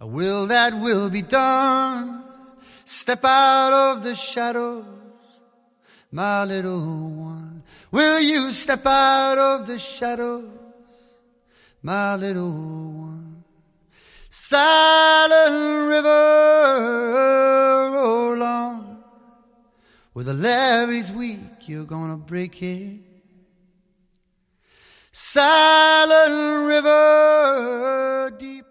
Will that will be done. Step out of the shadows, my little one. Will you step out of the shadows, my little one? Silent river, roll on. Where the levee's weak, you're gonna break it. Silent river, deep